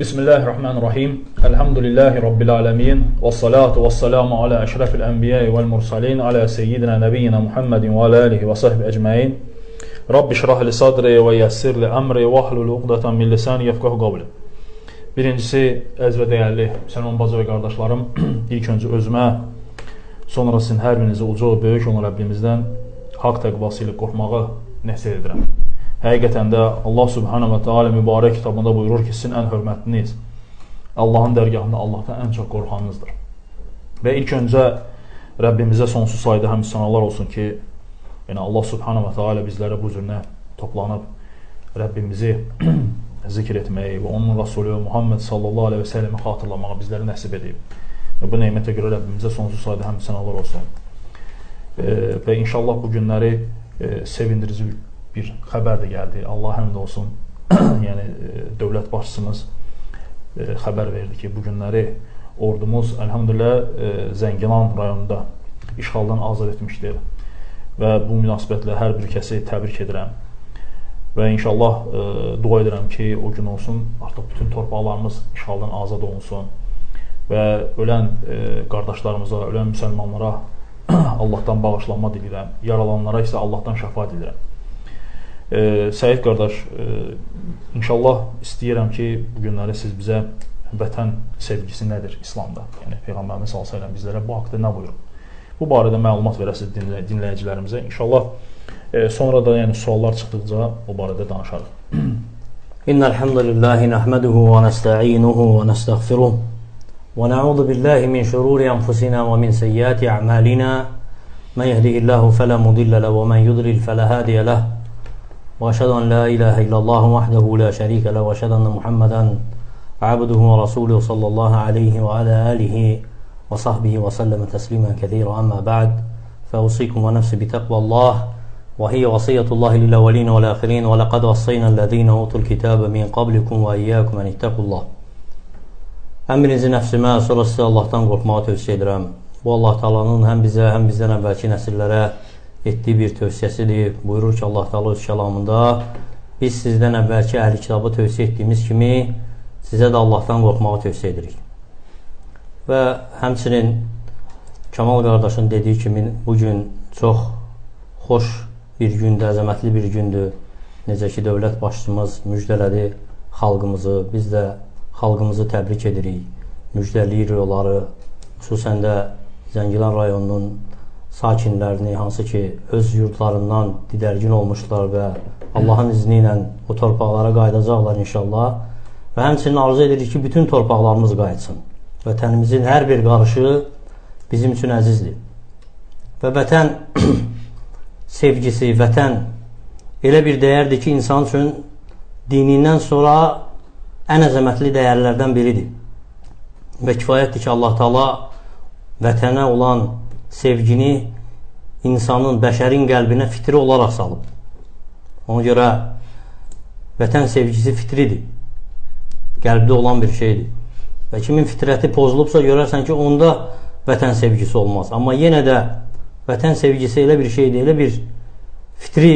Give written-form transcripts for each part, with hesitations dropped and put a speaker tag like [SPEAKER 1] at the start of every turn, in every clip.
[SPEAKER 1] Bismillahirrahmanirrahim. Elhamdülillahi Rabbil alemin. Vessalatu vesselamu ala eşrefil enbiyai vel mursalin. Ala seyyidina nebiyyina Muhammedin ve ala alihi ve sahbihi ecmain. Rabbi şrah li sadri və yəssir li əmri və ahlul uqdatan min lisani yefqahu qavli. Birincisi, əziz və dəyərli müsəlman bacı və qardaşlarım, ilk öncə özümə, sonra sizin hər birinizi uca və böyük olan Rəbbimizdən haqq təqvası ilə qorxmağı nəsihət edirəm. Həqiqətən də Allah Subhanahu və Teala mübarək kitabında buyurur ki, sizin ən hörmətliniz Allahın dərgahında Allahdan ən çox qorxanınızdır. Və ilk öncə Rəbbimizə sonsuz sayda həmd sənalar olsun ki, Allah Subhanahu və Teala bizlərə bu cürünə toplanıb Rəbbimizi zikr etməyi və onun Rasulü Muhammed sallallahu aleyhi və səlləmi xatırlamağı bizləri nəsib edib. Və bu neymətə görə Rəbbimizə sonsuz sayda həmd sənalar olsun. Və inşallah bu günləri sevindirici bir xəbər də gəldi. Allah həmd olsun. Yəni dövlət başçımız xəbər verdi ki, bu günləri ordumuz elhamdülillah Zəngilan rayonunda işğaldan azad etmişdir. Və bu münasibətlə hər bir kəsi təbrik edirəm. Və inşallah dua edirəm ki, o gün olsun, artıq bütün torpaqlarımız işğaldan azad olunsun. Və ölən qardaşlarımıza, ölən müsəlmanlara Allahdan bağışlanma dilirəm. Yaralanlara isə Allahdan şəfa dilirəm. Səid qardaş, inşallah istəyirəm ki, bu günləri siz bizə vətən sevgisi nədir İslamda? Yəni Peyğəmbərimiz sallallahu əleyhi və səlləm bizlərə bu haqqda nə buyurur? Bu barədə məlumat verəsiniz dinləyicilərimizə. İnşallah sonra da yəni suallar çıxdıqca o barədə danışarıq.
[SPEAKER 2] İnnel hamdelellahi nahmeduhu və nestainuhu və nestağfiruh və na'udzu billahi min şururi anfusina və min sayyiati a'malina. Men yehdihillahu fela mudilla lahu və men yudlil fela hadiya lahu. وأشهد أن لا إله إلا الله وحده لا شريك له وأشهد أن محمدا عبده ورسوله صلى الله عليه وعلى آله وصحبه وسلم تسليما كثيرا. أما بعد فأوصيكم ونفسي بتقوى الله وهي وصية الله للأولين والآخرين ولقد وصينا الذين أوتوا الكتاب من قبلكم وإياكم أن اتقوا الله. Əmrinizi nəfsimə, sonra sizə Allahdan qorxmağı tövsiyə edirəm. Bu Allah Taala'nın həm bizə, həm bizdən əvvəlki nəsillərə etdiyi bir tövsiyəsidir. Buyurur ki, Allah Teala öz kəlamında biz sizdən əvvəlki əhli kitabı tövsiyə etdiyimiz kimi sizə də Allahdan qorxmağı tövsiyə edirik. Və həmçinin Kamal qardaşın dediyi kimi bugün çox xoş bir gündür, əzəmətli bir gündür. Necə ki, dövlət başçımız müjdələdi xalqımızı, biz də xalqımızı təbrik edirik, müjdəliyirik onları, xüsusən də Zəngilan rayonunun sakinlərini, hansı ki öz yurdlarından didərgin olmuşlar və Allahın izni ilə o torpaqlara qayıdacaqlar inşallah. Və həmçinin arzu edirik ki, bütün torpaqlarımız qayıtsın. Vətənimizin hər bir qarışı bizim üçün əzizdir. Və vətən sevgisi, vətən elə bir dəyərdir ki, insan üçün dinindən sonra ən əzəmətli dəyərlərdən biridir. Və kifayətdir ki, Allah Teala vətənə olan sevgini insanın, bəşərin qəlbinə fitri olaraq salıb. Ona görə vətən sevgisi fitridir. Qəlbdə olan bir şeydir. Və kimin fitrəti pozulubsa görərsən ki, onda vətən sevgisi olmaz. Amma yenə də vətən sevgisi elə bir şeydir, elə bir fitri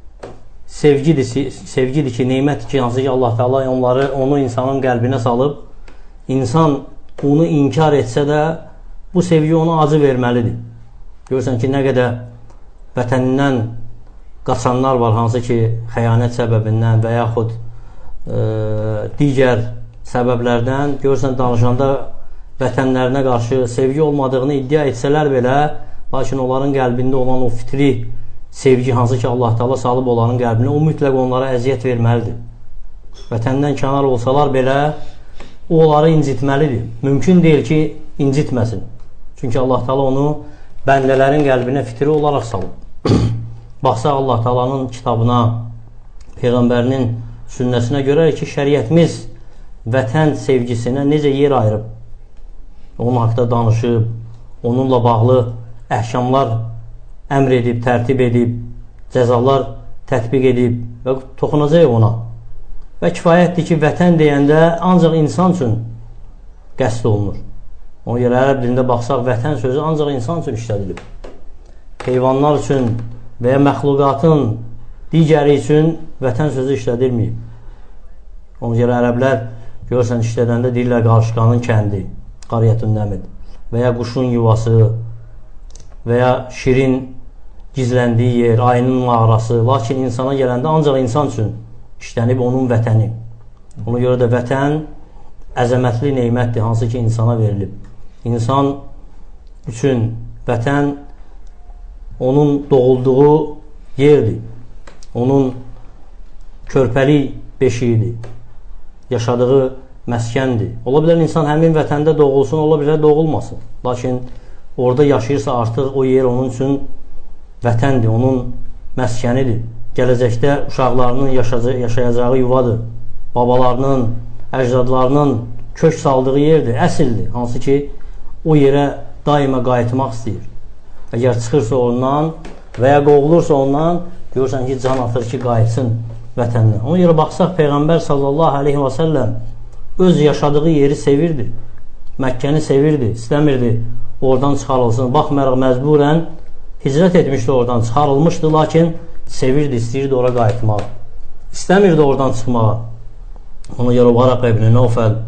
[SPEAKER 2] sevgidir ki, neymətdir ki, hansı ki Allah Teala onu insanın qəlbinə salıb, insan onu inkar etsə də bu sevgi ona acı verməlidir. Görürsən ki, nə qədər vətənindən qaçanlar var, hansı ki, xəyanət səbəbindən və yaxud digər səbəblərdən, görürsən, danışanda vətənlərinə qarşı sevgi olmadığını iddia etsələr belə, lakin onların qəlbində olan o fitri sevgi, hansı ki, Allah Teala salıb onların qəlbinə, o mütləq onlara əziyyət verməlidir. Vətəndən kənar olsalar belə, o onları incitməlidir. Mümkün deyil ki, incitməsin. Çünki Allah Teala onu bəndələrin qəlbinə fitri olaraq salıb. Baxsaq Allah Teala'nın kitabına, Peyğəmbərinin sünnəsinə görə ki, şəriətimiz vətən sevgisinə necə yer ayırıb, onun haqda danışıb, onunla bağlı əhkamlar əmr edib, tərtib edib, cəzalar tətbiq edib və toxunacaq ona. Və kifayətdir ki, vətən deyəndə ancaq insan üçün qəsd olunur. Ona görə ərəb dilində baxsaq, vətən sözü ancaq insan üçün işlədilib. Heyvanlar üçün və ya məxluqatın digəri üçün vətən sözü işlədilməyib. Ona görə ərəblər Görürsən, işlədəndə deyirlər qarışqanın kəndi, Qaryətün Nəmid və ya quşun yuvası və ya şirin gizləndiyi yer, ayının mağarası. Lakin insana gələndə ancaq insan üçün işlənib onun vətəni. Ona görə də vətən əzəmətli neymətdir, hansı ki insana verilib. İnsan üçün vətən onun doğulduğu yerdir, onun körpəlik beşiyidir, yaşadığı məskəndir. Ola bilər insan həmin vətəndə doğulsun, ola bilər doğulmasın. Lakin orada yaşayırsa artıq o yer onun üçün vətəndir, onun məskənidir. Gələcəkdə uşaqlarının yaşayacağı yuvadır. Babalarının, əcdadlarının kök saldığı yerdir, əsildir. Hansı ki o yerə daima qayıtmaq istəyir. Əgər çıxırsa ondan və ya qovulursa ondan, görürsən ki, can atır ki, qayıtsın vətəndən. Ona görə baxsaq, Peyğəmbər sallallahu aleyhi və səlləm öz yaşadığı yeri sevirdi. Məkkəni sevirdi, istəmirdi oradan çıxarılsın. Baxmayaraq məcburən hicrət etmişdi, oradan çıxarılmışdı, lakin sevirdi, istəyirdi ora qayıtmağı. İstəmirdi oradan çıxmağı. Ona görə Varaq ibn Nəufəl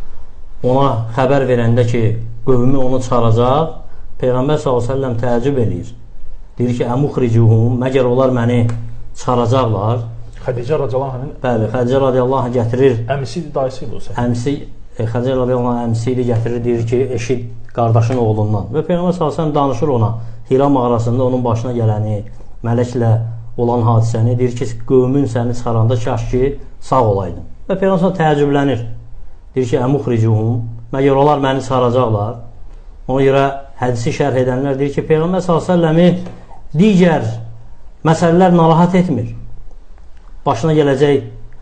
[SPEAKER 2] ona xəbər verəndə ki, qövmü onu çıxaracaq, Peyğəmbər s.ə.v təəccüb eləyir. Deyir ki, əmuxricuhum, məgər onlar məni çıxaracaqlar.
[SPEAKER 1] Xədicə radiyallahu anh.
[SPEAKER 2] Bəli, Xədicə radiyallahu anh gətirir.
[SPEAKER 1] Əmisi dayısı idi o sənin.
[SPEAKER 2] Əmsi, Xədicə radiyallahu anh əmsi ilə gətirir, deyir ki, eşit qardaşın oğlundan. Və Peyğəmbər s.ə.v danışır ona, Hira mağarasında onun başına gələni, mələklə olan hadisəni, deyir ki, qövmün səni çıxaranda kaş ki, sağ olaydın. Və Peyğəmbər s.ə.v təəccüblənir. Deyir ki, əmuxricuhum, məgər onlar məni çıxaracaqlar. Ona görə hədisi şərh edənlər deyir ki, Peyğəmbər s.ə.v-i digər məsələlər narahat etmir. Başına gələcək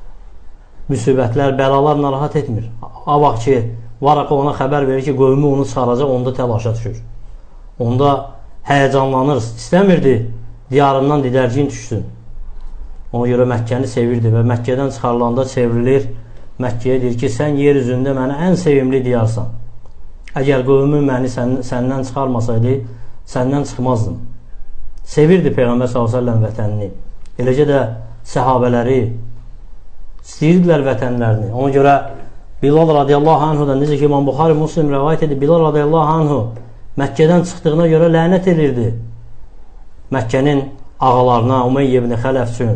[SPEAKER 2] müsibətlər, bəlalar narahat etmir. O vaxt ki, Varaqa ona xəbər verir ki, qövmü onu çıxaracaq, onda təlaşa düşür. Onda həyəcanlanır, istəmirdi diyarından didərgin düşsün. Ona görə Məkkəni sevirdi və Məkkədən çıxarılanda çevrilir. Məkkəyə deyir ki, sən yer üzündə mənə ən sevimli diyarsan. Əgər qövmün məni səndən çıxarmasaydı, səndən çıxmazdım. Sevirdi Peyğəmbər s.ə.v vətənini. Eləcə də səhabələri istəyirdilər vətənlərini. Ona görə Bilal radiyallahu anhudan, necə ki İmam Buxari Muslim rəvayət edir, Bilal radiyallahu anhu Məkkədən çıxdığına görə lənət edirdi Məkkənin ağalarına, Umeyyə ibn Xələf üçün,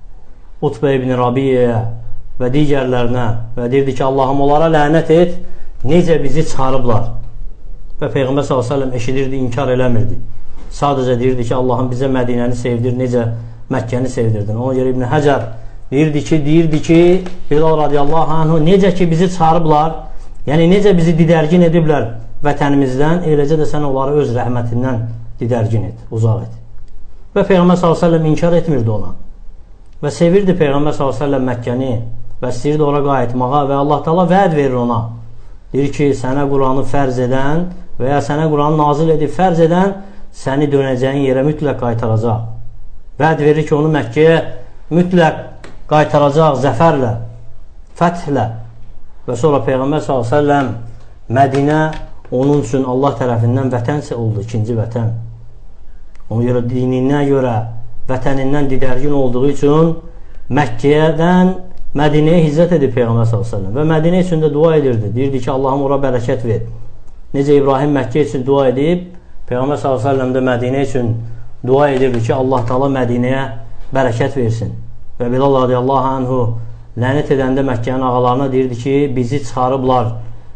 [SPEAKER 2] Utbə ibn Rabiyyəyə və digərlərinə və deyirdi ki, Allahım onlara lənət et, necə bizi çıxarıblar. Və Peyğəmbər s.ə.v eşidirdi, inkar eləmirdi. Sadəcə deyirdi ki, Allahım bizə Mədinəni sevdir, necə Məkkəni sevdirdin. Ona görə İbn Həcər deyirdi ki, Bilal radiyallahu anhu necə ki bizi çıxarıblar, yəni necə bizi didərgin ediblər vətənimizdən, eləcə də sən onları öz rəhmətindən didərgin et, uzaq et. Və Peyğəmbər s.ə.v inkar etmirdi ona. Və sevirdi Peyğəmbər s.ə.v Məkkəni və istəyirdi ora qayıtmağa və Allah Taala vəd verir ona. Deyir ki, sənə Quranı fərz edən və ya sənə Quranı nazil edib fərz edən səni dönəcəyin yerə mütləq qaytaracaq. Vəd verir ki, onu Məkkəyə mütləq qaytaracaq zəfərlə, fəthlə. Və sonra Peyğəmbər s.ə.v Mədinə onun üçün Allah tərəfindən vətənsə oldu, ikinci vətən. Ona görə dininə görə, vətənindən didərgin olduğu üçün Məkkədən Mədinəyə hicrət edib Peyğəmbər s.ə.v və Mədinə üçün də dua edirdi. Deyirdi ki, Allahım ora bərəkət ver. Necə İbrahim Məkkə üçün dua edib, Peyğəmbər s.ə.v də Mədinə üçün dua edirdi ki, Allah Taala Mədinəyə bərəkət versin. Və Bilal radiyallahu anhu lənət edəndə Məkkənin ağalarına deyirdi ki, bizi çıxarıblar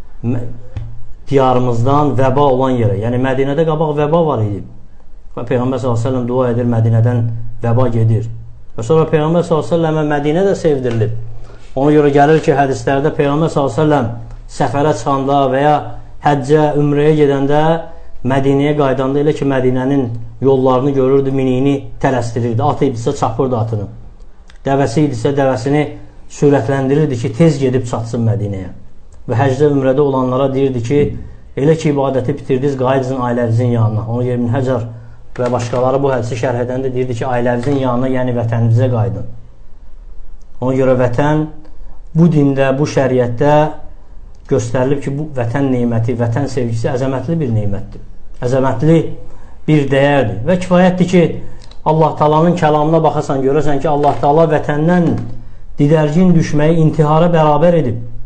[SPEAKER 2] diyarımızdan vəba olan yerə. Yəni Mədinədə qabaq vəba var idi. Və Peyğəmbər s.ə.v dua edir, Mədinədən vəba gedir. Və sonra Peyğəmbər s.ə.və Mədinə də sevdirilib. Ona görə gəlir ki, hədislərdə Peyğəmbər s.ə.v səfərə çıxanda və ya həccə, ümrəyə gedəndə Mədinəyə qaydanda elə ki, Mədinənin yollarını görürdü, miniyini tələstirirdi. Atı idisə çapırdı atını. Dəvəsi idisə dəvəsini sürətləndirirdi ki, tez gedib çatsın Mədinəyə. Və həcdə, ümrədə olanlara deyirdi ki, elə ki, ibadəti bitirdiniz, qayıdın ailənizin yanına. Ona görə İbn Həcər və başqaları bu hədisi şərh edəndə deyirdi ki, ailənizin yanına, yəni vətənimizə qaydın. Ona görə vətən bu dində, bu şəriətdə göstərilib ki, bu vətən neyməti, vətən sevgisi əzəmətli bir neymətdir. Əzəmətli bir dəyərdir. Və kifayətdir ki, Allah Taala'nın kəlamına baxasan, görəsən ki, Allah Taala vətəndən didərgin düşməyi intihara bərabər edib.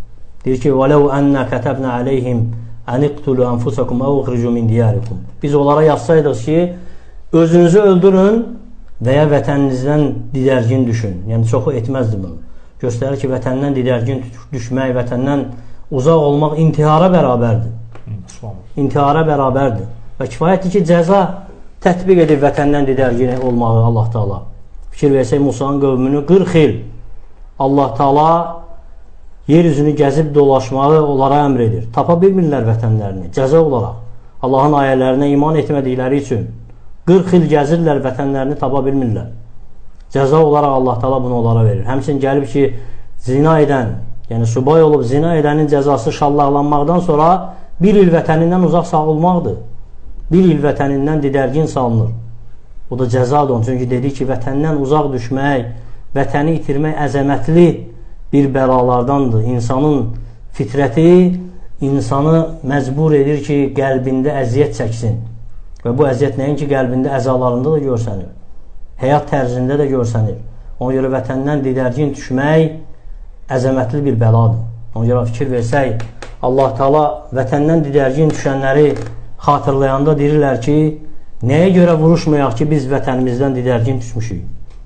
[SPEAKER 2] Deyir ki, وَلَوْ أَنَّا كَتَبْنَا عَلَيْهِمْ أَنِ اقْتُلُوا أَنْفُسَكُمْ أَوْ اُخْرِجُوا مِنْ دِيَارِكُمْ. Biz onlara yazsaydıq ki, özünüzü öldürün və ya vətəninizdən didərgin düşün. Yəni, çoxu etməzdi bunu. Göstərir ki, vətəndən didərgin düşmək, vətəndən uzaq olmaq intihara bərabərdir. İntihara bərabərdir. Və kifayətdir ki, cəza tətbiq edib vətəndən didərgin olmağı Allah Taala. Fikir versək, Musanın qövmünü 40 il Allah Taala yer üzünü gəzib dolaşmağı onlara əmr edir. Tapa bilmirlər vətənlərini, cəza olaraq. Allahın ayələrinə iman etmədikləri üçün 40 il gəzirlər, vətənlərini tapa bilmirlər. Cəza olaraq Allah Taala bunu onlara verir. Həmçinin gəlib ki, zina edən, yəni subay olub zina edənin cəzası şallaqlanmaqdan sonra 1 il vətənindən uzaq salınmaqdır. 1 il vətənindən didərgin salınır. Bu da cəzadır. Çünki dedik ki, vətəndən uzaq düşmək, vətəni itirmək əzəmətli bir bəlalardandır. İnsanın fitrəti insanı məcbur edir ki, qəlbində əziyyət çəksin. Və bu əziyyət nəyin ki, qəlbində əzalarında da görsənir. Həyat tərzində də görsənir. Ona görə vətəndən didərgin düşmək əzəmətli bir bəladır. Ona görə fikir versək, Allah Taala vətəndən didərgin düşənləri xatırlayanda deyirlər ki, nəyə görə vuruşmayaq ki, biz vətənimizdən didərgin düşmüşük?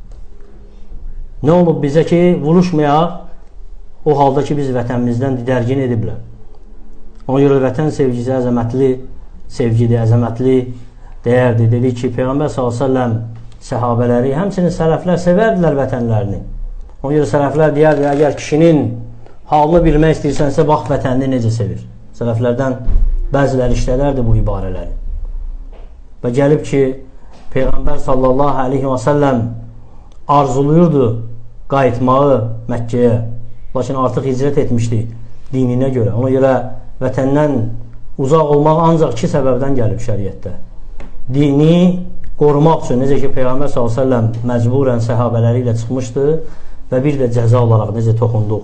[SPEAKER 2] Nə olub bizə ki, vuruşmayaq o halda ki, biz vətənimizdən didərgin ediblər? Ona görə vətən sevgisi əzəmətli sevgidir, əzəmətli dəyərdir. Dedik ki, Peyğəmbər s.ə.v səhabələri, həmçinin sələflər sevərdilər vətənlərini. Ona görə sələflər deyərdi, əgər kişinin halını bilmək istəyirsənsə, bax vətənini necə sevir. Sələflərdən bəziləri işlədərdi bu ibarələri. Və gəlib ki, Peyğəmbər s.ə.v arzuluyurdu qayıtmağı Məkkəyə. Lakin artıq hicrət etmişdi dininə görə. Ona görə vətəndən uzaq olmaq ancaq 2 səbəbdən gəlib şəriətdə. Dini qorumaq üçün, necə ki, Peyğəmbər s.ə.v məcburən səhabələri ilə çıxmışdı və bir də cəza olaraq necə toxunduq.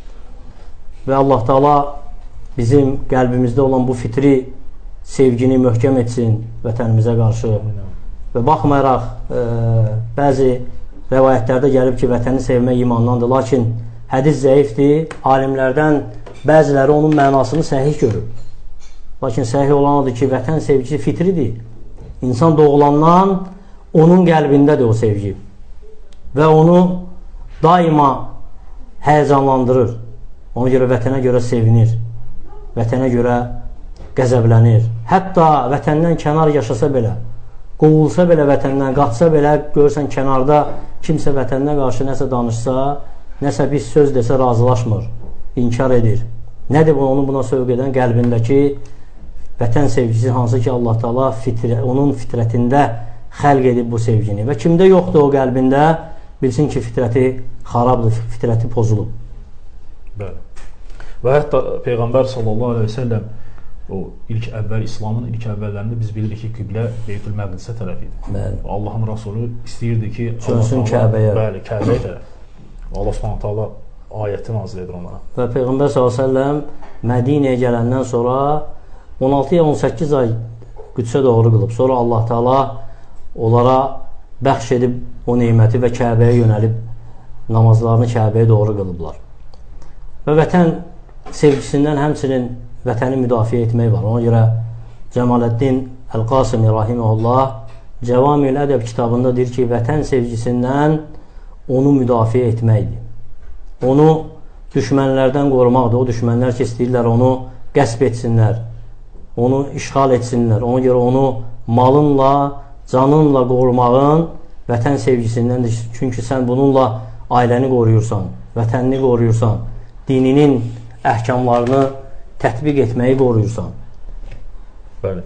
[SPEAKER 2] Və Allah Taala bizim qəlbimizdə olan bu fitri sevgini möhkəm etsin vətənimizə qarşı. Və baxmayaraq, bəzi rəvayətlərdə gəlib ki, vətəni sevmək imandandır, lakin hədis zəifdir, alimlərdən bəziləri onun mənasını səhih görür. Lakin səhih olan odur ki, vətən sevgisi fitridir. İnsan doğulandan onun qəlbindədir o sevgi və onu daima həyəcanlandırır. Ona görə vətənə görə sevinir, vətənə görə qəzəblənir. Hətta vətəndən kənar yaşasa belə, qovulsa belə vətəndən, qaçsa belə, görürsən kənarda kimsə vətəndən qarşı nəsə danışsa, nəsə bir söz desə razılaşmır, inkar edir. Nədir bu, onu buna sövq edən qəlbindəki vətən sevgisi, hansı ki Allah Taala onun fitrətində xəlq edib bu sevgini. Və kimdə yoxdur o qəlbində, bilsin ki, fitrəti xarabdır, fitrəti pozulub.
[SPEAKER 1] Bəli. Və hətta Peyğəmbər sallallahu aleyhi ve sellem o İslamın ilk əvvəllərində biz bilirik ki, qiblə Beytül Məqdisə tərəf idi. Allahın Rasulü istəyirdi ki,
[SPEAKER 2] çönsün Kəbəyə.
[SPEAKER 1] Bəli, Kəbəyə tərəf. Allah Subhanahu taala ayəti nazil edir onlara.
[SPEAKER 2] Və Peyğəmbər s.ə.v Mədinəyə gələndən sonra 16 ya 18 ay Qüdsə doğru qılıb. Sonra Allah Taala onlara bəxş edib o neyməti və Kəbəyə yönəlib namazlarını Kəbəyə doğru qılıblar. Və vətən sevgisindən həmçinin vətəni müdafiə etmək var. Ona görə Cəmaləddin Əl-Qasimi rahiməhullah Cəvamil Ədəb kitabında deyir ki, vətən sevgisindən onu müdafiə etməkdir. Onu düşmənlərdən qorumaqdır. O düşmənlər ki, istəyirlər onu qəsb etsinlər, onu işğal etsinlər. Ona görə onu malınla, canınla qorumağın vətən sevgisindəndir. Çünki sən bununla ailəni qoruyursan, vətənini qoruyursan, dininin əhkamlarını tətbiq etməyi qoruyursan.
[SPEAKER 1] Bəli.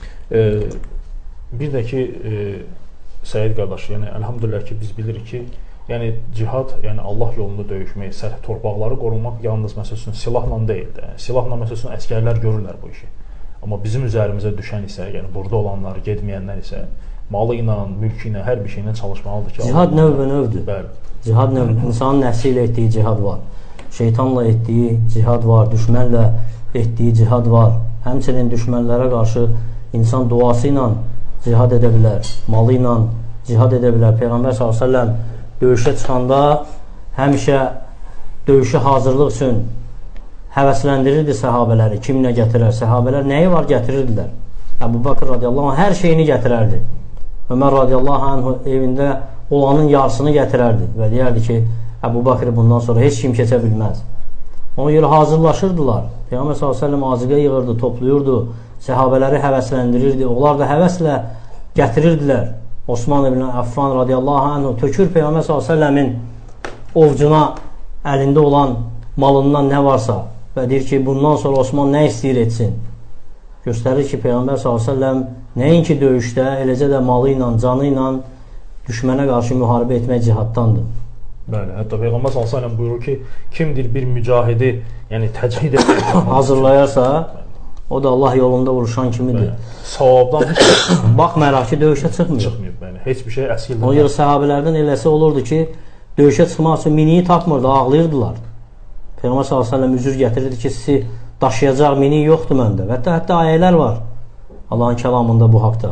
[SPEAKER 1] Bir də ki, Səid qardaş, yəni əlhamdülillah ki, biz bilirik ki, yəni cihad, yəni Allah yolunda döyüşmək, sərhəd torpaqları qorumaq yalnız məsəl üçün silahla deyildir. Yəni, silahla məsəl üçün əsgərlər görürlər bu işi. Amma bizim üzərimizə düşən isə, yəni burada olanlar, gedməyənlər isə malı ilə, mülkü ilə, hər bir şeylə çalışmalıdır ki,
[SPEAKER 2] cihad növbə-növdür.
[SPEAKER 1] Bəli.
[SPEAKER 2] Cihad növbə, insanın nəfsi ilə etdiyi cihad var. Şeytanla etdiyi cihad var, düşmənlə etdiyi cihad var. Həmçinin düşmənlərə qarşı insan duası ilə cihad edə bilər, malı ilə cihad edə bilər. Peyğəmbər s.ə.v döyüşə çıxanda həmişə döyüşə hazırlıq üçün həvəsləndirirdi səhabələri. Kim nə gətirər? Səhabələr nəyi var gətirirdilər. Əbu Bakır radiyallahu anh hər şeyini gətirərdi. Ömər radiyallahu anh evində olanın yarısını gətirərdi və deyərdi ki, Əbu Bakır bundan sonra heç kim keçə bilməz. Ona görə hazırlaşırdılar. Peyğəmbər s.ə.v azıqə yığırdı, toplayırdı, səhabələri həvəsləndirirdi. Onlar da həvəslə gətirirdilər. Osman ibn Affan radiyallahu anh tökür Peyğəmbər s.ə.v-in ovcuna əlində olan malından nə varsa və deyir ki, bundan sonra Osman nə istəyir etsin. Göstərir ki, Peyğəmbər s.ə.v nəinki döyüşdə, eləcə də malı ilə, canı ilə düşmənə qarşı müharibə etmək cihaddandır.
[SPEAKER 1] Bəli, hətta Peyğəmbər s.ə.v buyurur ki, kimdir bir mücahidi, yəni təcrid
[SPEAKER 2] hazırlayarsa, o da Allah yolunda vuruşan kimidir.
[SPEAKER 1] Savabdan
[SPEAKER 2] baxmayaraq ki, döyüşə çıxmıyor.
[SPEAKER 1] Yəni, heç bir şey əskildir.
[SPEAKER 2] Ona görə səhabələrdən eləsi olurdu ki, döyüşə çıxmaq üçün miniyi tapmırdı, ağlayırdılar. Peyğəmbər s.ə.v üzür gətirirdi ki, sizi daşıyacaq mini yoxdur məndə. Və hətta ayələr var Allahın kəlamında bu haqda.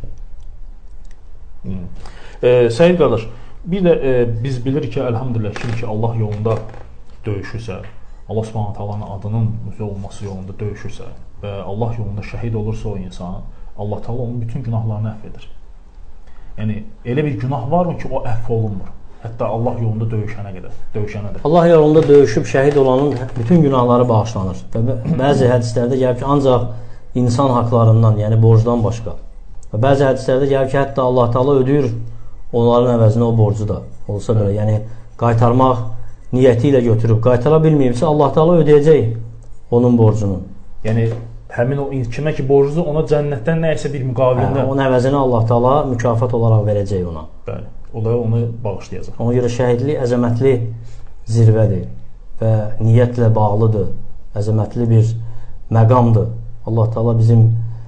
[SPEAKER 1] Səyyid qardaş, bir də biz bilirik ki, əlhamdülillah, kim ki Allah yolunda döyüşürsə, Allah subhanahu ta'alanın adının üzü olması yolunda döyüşürsə və Allah yolunda şəhid olursa o insan, Allah ta'ala onun bütün günahlarını əfv edir. Yəni, elə bir günah varmı ki, o əfv olunmur? Hətta Allah yolunda döyüşənədir.
[SPEAKER 2] Allah yolunda döyüşüb şəhid olanın bütün günahları bağışlanır. Və bəzi hədislərdə gəlir ki, ancaq insan haqlarından, yəni borcdan başqa. Və bəzi hədislərdə gəlir ki, hətta Allah ta'ala ödəyir onların əvəzinə o borcu da olsa belə. Yəni, qaytarmaq niyyəti ilə götürüb qaytara bilməyibsə, Allah ta'ala ödəyəcək onun borcunu.
[SPEAKER 1] Yəni, həmin o kimə ki borcudur, ona cənnətdən nəyəsə bir müqabilində.
[SPEAKER 2] Onun əvəzinə Allah ta'ala mükafat olaraq verəcək ona.
[SPEAKER 1] Bəli, o da onu bağışlayacaq.
[SPEAKER 2] Ona görə şəhidlik əzəmətli zirvədir və niyyətlə bağlıdır, əzəmətli bir məqamdır. Allah ta'ala bizim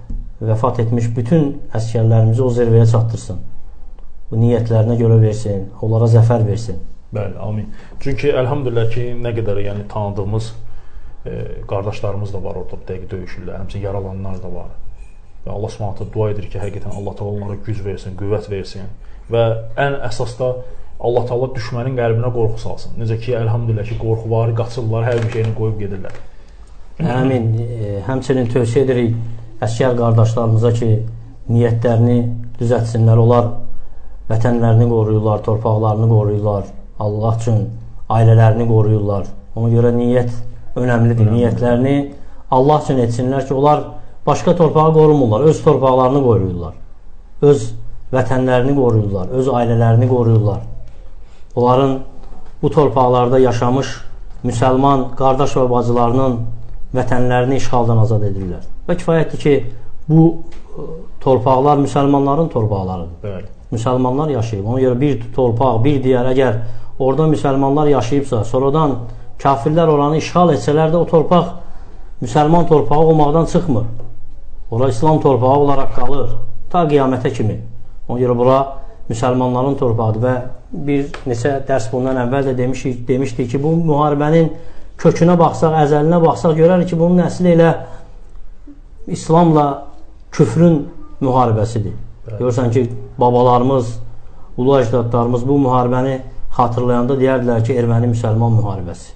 [SPEAKER 2] vəfat etmiş bütün əskərlərimizi o zirvəyə çatdırsın. Bu niyyətlərinə görə versin, onlara zəfər versin.
[SPEAKER 1] Bəli, amin. Çünki əlhamdülillah ki, nə qədər yəni tanıdığımız qardaşlarımız da var orada dəqiq döyüşürlər, həmçinin yaralananlar da var. Və Allah Subhanahu dua edir ki, həqiqətən Allah Taala onlara güc versin, qüvvət versin və ən əsas da Allah Taala düşmənin qəlbinə qorxu salsın. Necə ki, əlhamdülillah ki, qorxu var, qaçırlar, hər bir şeyini qoyub gedirlər.
[SPEAKER 2] Amin. Həmçinin tövsiyə edirik əskər qardaşlarımıza ki, niyyətlərini düzəltsinlər. Onlar vətənlərini qoruyurlar, torpaqlarını qoruyurlar, Allah üçün ailələrini qoruyurlar. Ona görə niyyət önəmlidir. Niyyətlərini Allah üçün etsinlər ki, onlar başqa torpağı qorumurlar, öz torpaqlarını qoruyurlar, öz vətənlərini qoruyurlar, öz ailələrini qoruyurlar. Onların bu torpaqlarda yaşamış müsəlman qardaş və bacılarının vətənlərini işğaldan azad edirlər. Və kifayətdir ki, bu torpaqlar müsəlmanların torpaqlarıdır.
[SPEAKER 1] Bəli.
[SPEAKER 2] Müsəlmanlar yaşayıb. Ona görə bir torpaq, bir diyar, əgər orada müsəlmanlar yaşayıbsa, sonradan kafirlər oranı işğal etsələr də o torpaq müsəlman torpağı olmaqdan çıxmır. Ora İslam torpağı olaraq qalır, ta qiyamətə kimi. Ona görə bura müsəlmanların torpağıdır və bir neçə dərs bundan əvvəl də demişdik ki, bu müharibənin kökünə baxsaq, əzəlinə baxsaq, görərik ki, bunun əsli elə İslamla küfrün müharibəsidir. Görürsən ki, babalarımız, ulu əcdadlarımız bu müharibəni xatırlayanda deyərdilər ki, erməni-müsəlman müharibəsi.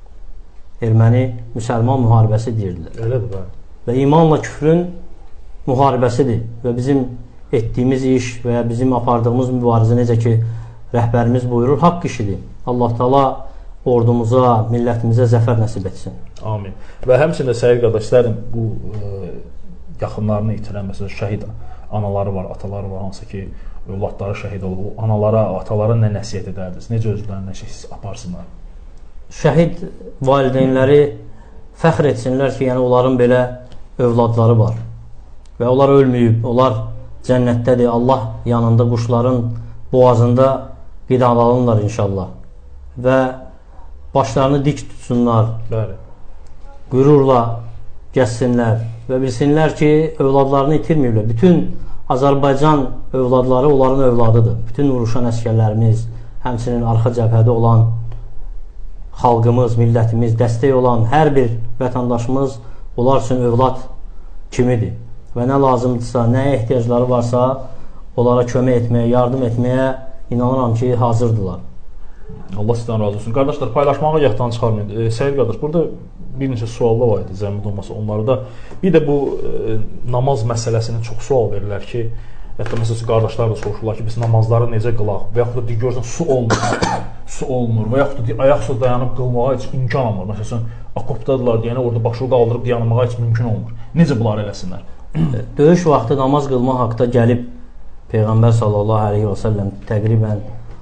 [SPEAKER 2] Erməni-müsəlman müharibəsi deyirdilər.
[SPEAKER 1] Elədir, bəli.
[SPEAKER 2] Və imanla küfrün müharibəsidir və bizim etdiyimiz iş və ya bizim apardığımız mübarizə necə ki, rəhbərimiz buyurur, haqq işidir. Allah Taala ordumuza, millətimizə zəfər nəsib etsin.
[SPEAKER 1] Amin. Və həmçinin də səyyid qardaşlarım, bu yaxınlarını itirən, məsələn, şəhid anaları var, ataları var, hansı ki, övladları şəhid olub. O analara, atalara nə nəsiyyət edərdiniz? Necə özlərinə aparsınlar?
[SPEAKER 2] Şəhid valideynləri fəxr etsinlər ki, yəni onların belə övladları var. Və onlar ölməyib, onlar cənnətdədir. Allah yanında quşların boğazında qidalanırlar inşallah. Və başlarını dik tutsunlar.
[SPEAKER 1] Bəli.
[SPEAKER 2] Qürurla gəzsinlər və bilsinlər ki, övladlarını itirməyiblər. Bütün Azərbaycan övladları onların övladıdır. Bütün vuruşan əskərlərimiz, həmçinin arxa cəbhədə olan xalqımız, millətimiz, dəstək olan hər bir vətəndaşımız onlar üçün övlad kimidir. Və nə lazımdırsa, nəyə ehtiyacları varsa, onlara kömək etməyə, yardım etməyə inanıram ki, hazırdırlar.
[SPEAKER 1] Allah sizdən razı olsun. Qardaşlar, paylaşmağı yaddan çıxarmayın. Səyyid qardaş, burada bir neçə suallar var idi, zəhmət olmasa onlarda. Bir də bu namaz məsələsini çox sual verirlər ki, hətta məsələn qardaşlar da soruşurlar ki, biz namazları necə qılaq və yaxud da görürsən su olmur və yaxud da ayaq üstə dayanıb qılmağa heç imkan olmur. Məsələn, akopdadılar deyənə orada başı qaldırıb dayanmağa heç mümkün olmur. Necə bunları eləsinlər?
[SPEAKER 2] Döyüş vaxtı namaz qılmaq haqqında gəlib Peyğəmbər sallallahu əleyhi və səlləm təqribən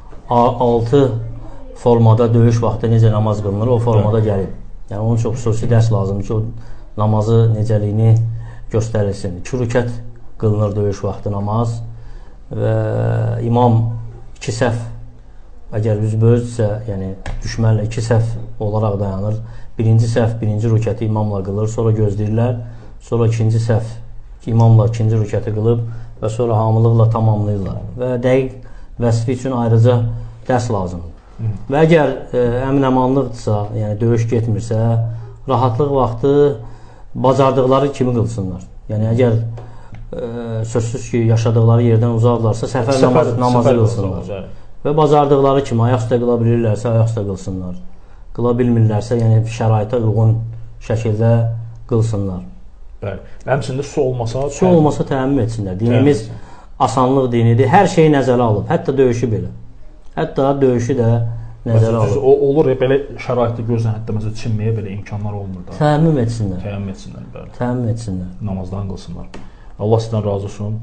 [SPEAKER 2] 6 formada döyüş vaxtı necə namaz qılınır, o formada gəlib. Yəni onun çox xüsusi dərs lazımdır ki, o namazı necəliyini göstərilsin. 2 rükət qılınır döyüş vaxtı namaz və imam 2 səhv, əgər üzbözsə, yəni düşmənlə 2 səhv olaraq dayanır. Birinci səhv, birinci rükəti imamla qılır, sonra gözləyirlər, sonra ikinci səhv imamla ikinci rükəti qılıb və sonra hamılıqla tamamlayırlar. Və dəqiq vəsfi üçün ayrıca dərs lazımdır. Və əgər əmin-əmanlıqdırsa, yəni döyüş getmirsə, rahatlıq vaxtı bacardıqları kimi qılsınlar. Yəni əgər sözsüz ki, yaşadıqları yerdən uzaqlarsa, səfər namazı qılsınlar. Və bacardıqları kimi ayaq üstə qıla bilirlərsə, ayaq üstə qılsınlar. Qıla bilmirlərsə, yəni şəraitə uyğun şəkildə qılsınlar.
[SPEAKER 1] Bəli. Həmçində su
[SPEAKER 2] olmasa təmin etsinlər. Dinimiz asanlıq dinidir. Hər şeyi nəzərə alıb. Hətta döyüşü belə. Hətta döyüşü də nəzərə alıb.
[SPEAKER 1] Olur belə şəraitdə gözlən, hətta məsələn çinməyə belə imkanlar olmur da.
[SPEAKER 2] Təmin etsinlər.
[SPEAKER 1] Təmin etsinlər, bəli.
[SPEAKER 2] Təmin etsinlər.
[SPEAKER 1] Namazdan qılsınlar. Allah sizdən razı olsun.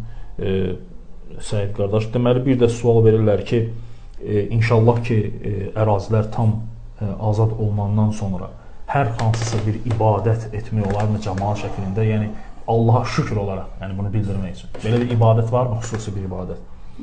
[SPEAKER 1] Səid qardaş, deməli bir də sual verirlər ki, inşallah ki, ərazilər tam azad olmandan sonra hər hansısa bir ibadət etmək olarmı cəmaat şəklində, yəni Allaha şükür olaraq, yəni bunu bildirmək üçün. Belə bir ibadət varmı, xüsusi bir ibadət?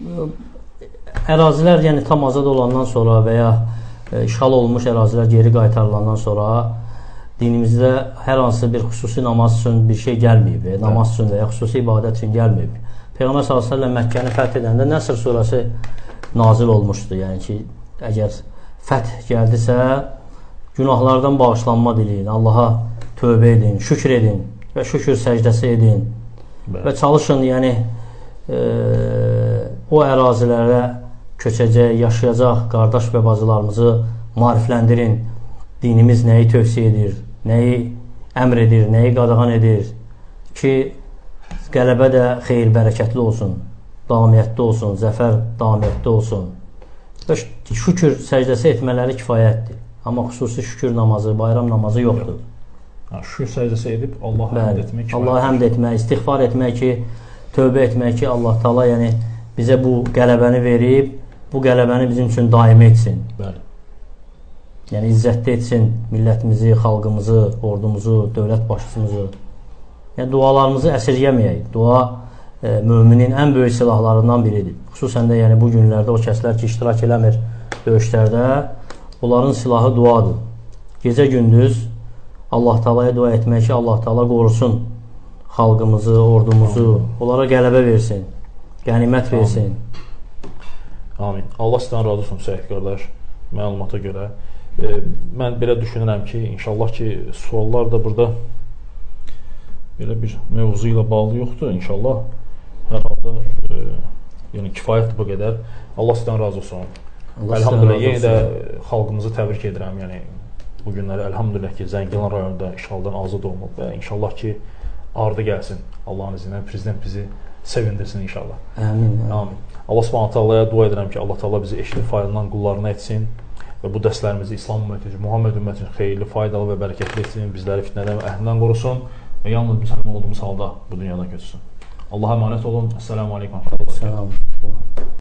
[SPEAKER 2] Ərazilər yəni tam azad olandan sonra və ya işğal olunmuş ərazilər geri qaytarılandan sonra dinimizdə hər hansı bir xüsusi namaz üçün bir şey gəlməyib, namaz üçün və ya xüsusi ibadət üçün gəlməyib. Peyğəmbər s.ə.v Məkkəni fəth edəndə Nəsr surəsi nazil olmuşdu. Yəni ki, əgər fəth gəldisə, günahlardan bağışlanma diləyin, Allaha tövbə edin, şükür edin və şükür səcdəsi edin. Və çalışın, yəni o ərazilərə köçəcək, yaşayacaq qardaş və bacılarımızı maarifləndirin. Dinimiz nəyi tövsiyə edir, nəyi əmr edir, nəyi qadağan edir ki, qələbə də xeyir bərəkətli olsun, davamiyyətli olsun, zəfər davamiyyətli olsun. Və şükür səcdəsi etmələri kifayətdir. Amma xüsusi şükür namazı, bayram namazı yoxdur.
[SPEAKER 1] Şükür səcdəsi edib Allaha həmd etmək kifayətdir.
[SPEAKER 2] Allaha həmd etmək, istiğfar etmək ki, tövbə etmək ki, Allah Taala yəni bizə bu qələbəni verib, bu qələbəni bizim üçün daimi etsin.
[SPEAKER 1] Bəli.
[SPEAKER 2] Yəni izzətli etsin millətimizi, xalqımızı, ordumuzu, dövlət başçımızı. Yəni dualarımızı əsirgəməyək. Dua müminin ən böyük silahlarından biridir. Xüsusən də yəni bu günlərdə o kəslər ki, iştirak eləmir döyüşlərdə, onların silahı duadır. Gecə-gündüz Allah Taala'ya dua etmək ki, Allah Taala qorusun xalqımızı, ordumuzu, onlara qələbə versin, qənimət versin.
[SPEAKER 1] Amin. Allah sizdən razı olsun Səid qardaş, məlumata görə. Mən belə düşünürəm ki, inşallah ki, suallar da burada belə bir mövzu ilə bağlı yoxdur. İnşallah hər halda yəni kifayətdir bu qədər. Allah sizdən razı olsun. Elhamdülillah, yenə də xalqımızı təbrik edirəm. Yəni bu günləri elhamdülillah ki, Zəngilan rayonunda işğaldan azad olunub və inşallah ki, ardı gəlsin. Allahın izni ilə prezident bizi sevindirsin inşallah.
[SPEAKER 2] Amin.
[SPEAKER 1] Amin. Allah Subhanahu taalaya dua edirəm ki, Allah Taala bizi eşli faydalan qullarına etsin və bu dərslərimizi İslam ümməti üçün, Muhammed ümməti üçün xeyirli, faydalı və bərəkətli etsin. Bizləri fitnədən və əhlindən qorusun və yalnız müsəlman olduğumuz halda bu dünyadan köçsün. Allah'a emanet olun. Esselamu aleyküm.